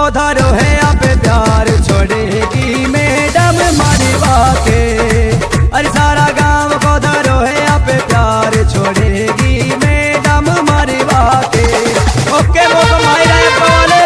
को धरो है आप प्यार छोड़ेगी मैडम मरवा के। अरे सारा गांव को धरो है आप प्यार छोड़ेगी मैडम मरवा के। ओके वो कमाई रहे वाले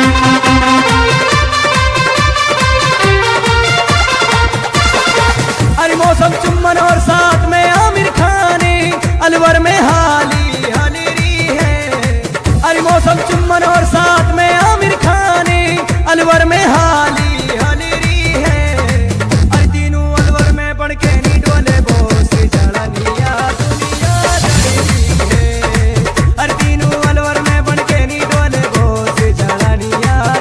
अरे मौसम चुम्बन और साथ में आमिर खानी अलवर में हाली हलेरी है। अरे मौसम चुम्बन और साथ में आमिर खानी अलवर में हाली हलेरी है। अरे तीनों अलवर में पढ़ के नी डोले बोस जड़निया दुनिया जड़ी है। अरे तीनों अलवर में पढ़ के नी डोले बोस जड़निया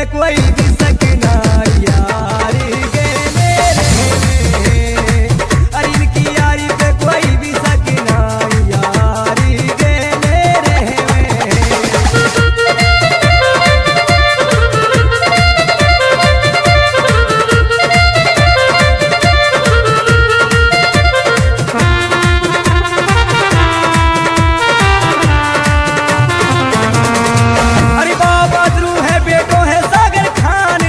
कोई भी सकना यारी गे मेरे, अरे इनकी यारी पे कोई भी सकना यारी गे मेरे। अरे बाबा ध्रुव है बेटो है सागर खान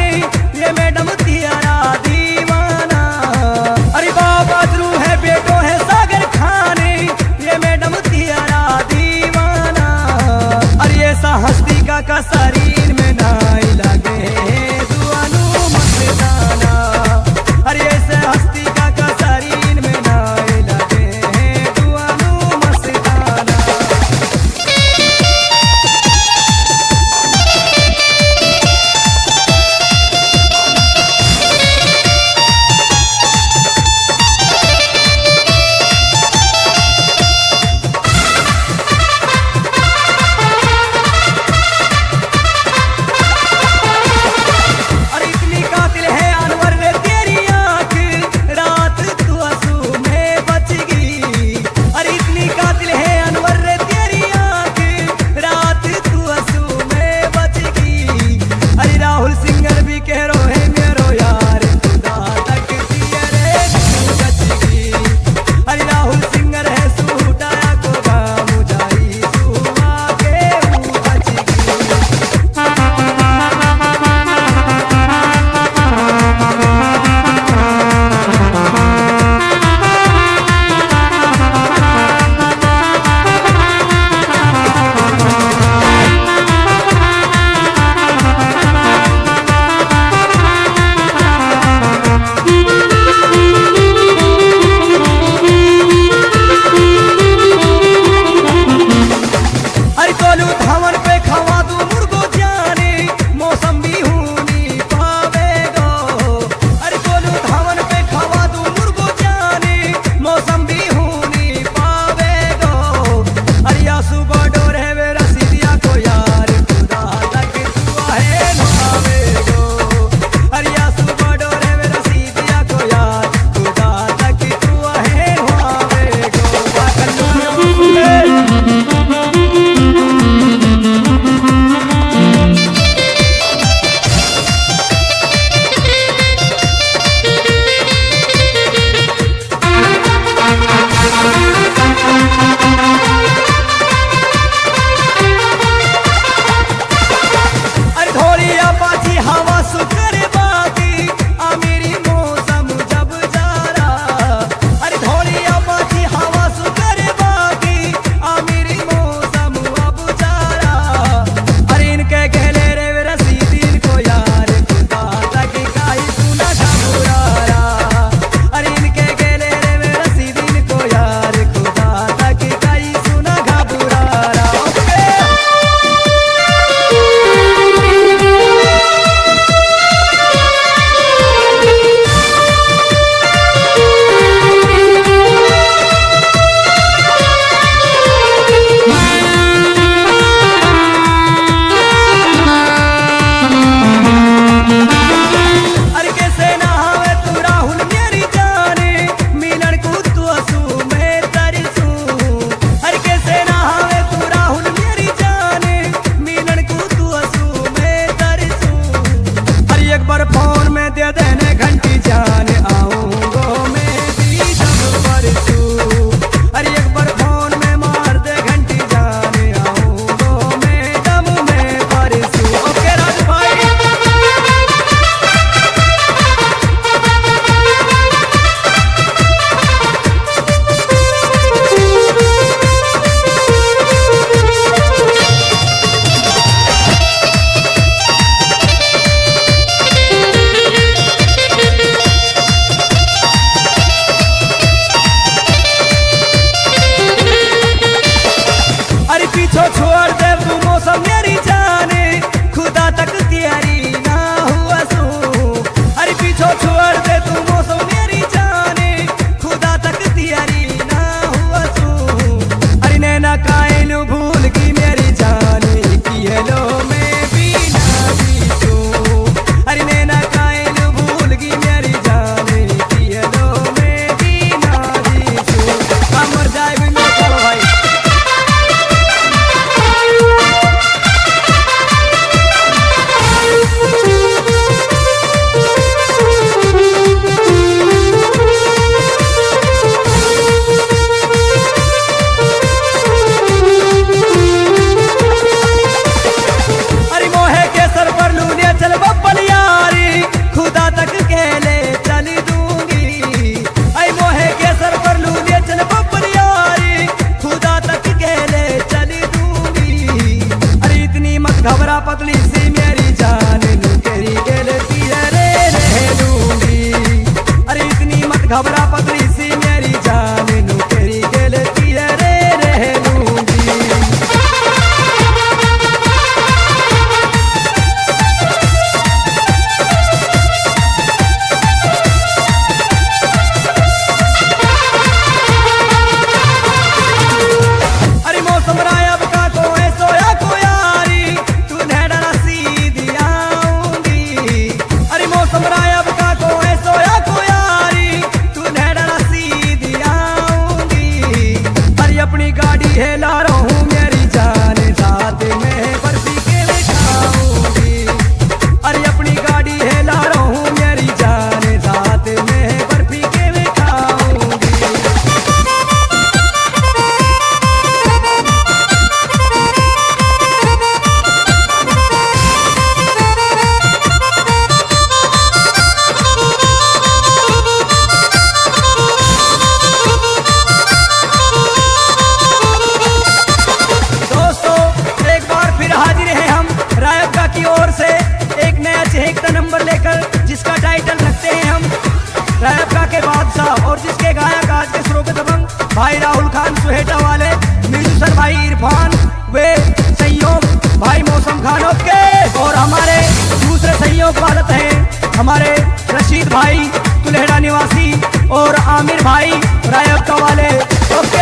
हमारे रशीद भाई तुलेहड़ा निवासी और आमिर भाई रायपुर वाले। ओके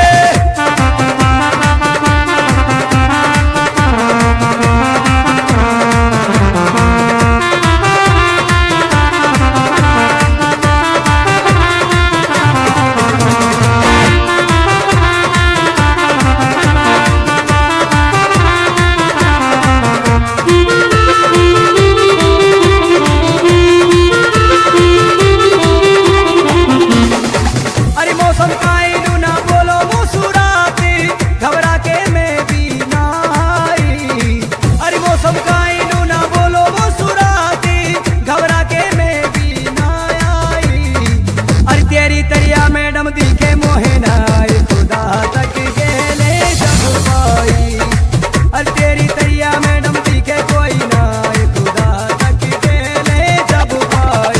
मैडम दिखे मोहे नाई खुदा तक गेले जब पाई। अरे तेरी तैया मैडम दिखे कोई नाई खुदा तक गेले जब पाई।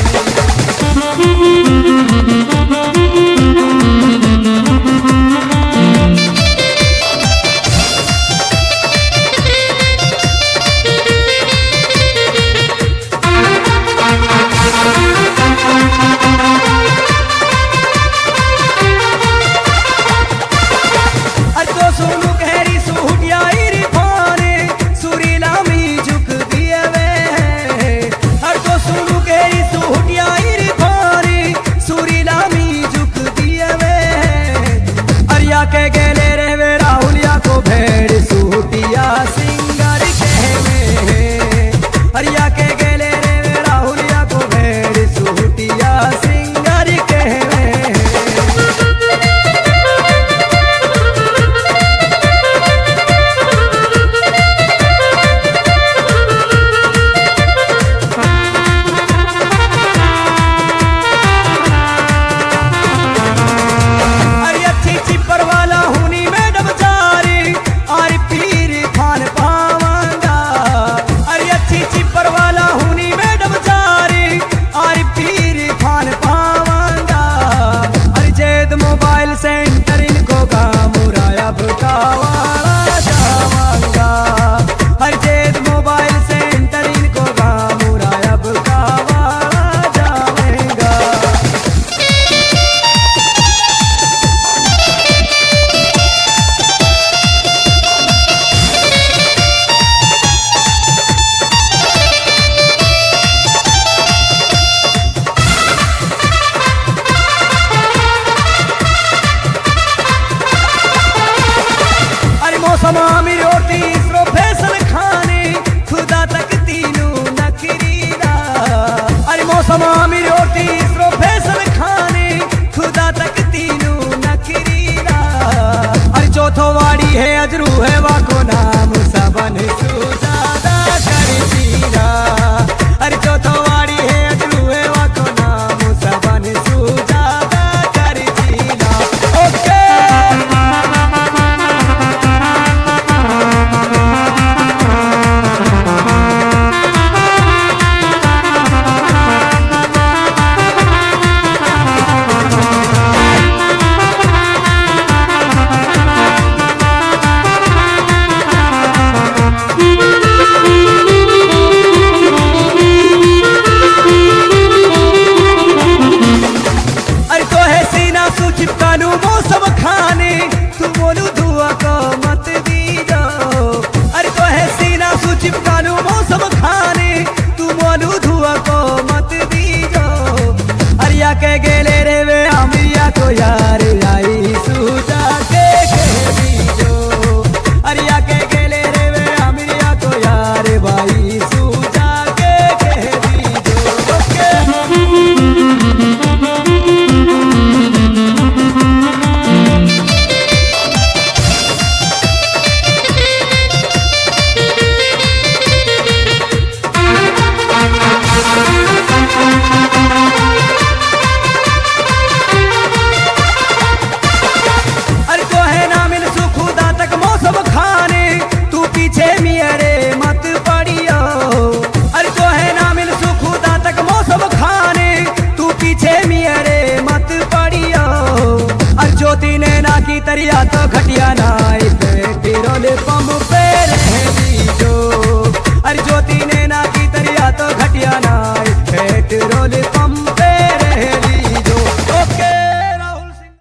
के गेले रे राहुलिया को भेड़ सूटिया सिंगर कहवे। हरिया के गेले रे राहुलिया को भेड़ सूटिया सिंगर कहवे। सेंटर इनको मुराया भुकावाड़ा जावांगा। हर जेद मोबाइल सेंटर इनको मुराया भुकावाड़ा जावेंगा। मौसम आमिर और तीसरो फैसल खाने खुदा तक तीनों नखरीदा। अरे मौसम आमिर और तीसरो फैसल खाने खुदा तक तीनों नखरीदा। अरे चौथो वाड़ी है अजरू है वाको नाम सबन सुजादा कर जीरा। अरे चौथो वाड़ी है अजरू है वाको नाम सबन सुजादा कर जीरा। ओके चिपकानू मौसम खाने तू बोलू दुआ को मत दी जाओ। अरे तो है सीना सू चिपकानू मौसम खाने तू बोलू दुआ को मत दी जाओ। अरिया के गेले रे वे अमिया को यार आई सूजा के दी जो। अरिया के गेले रे वे अमिया को यार भाई सूजा के दी जो। ओके तरिया तो घटिया नाई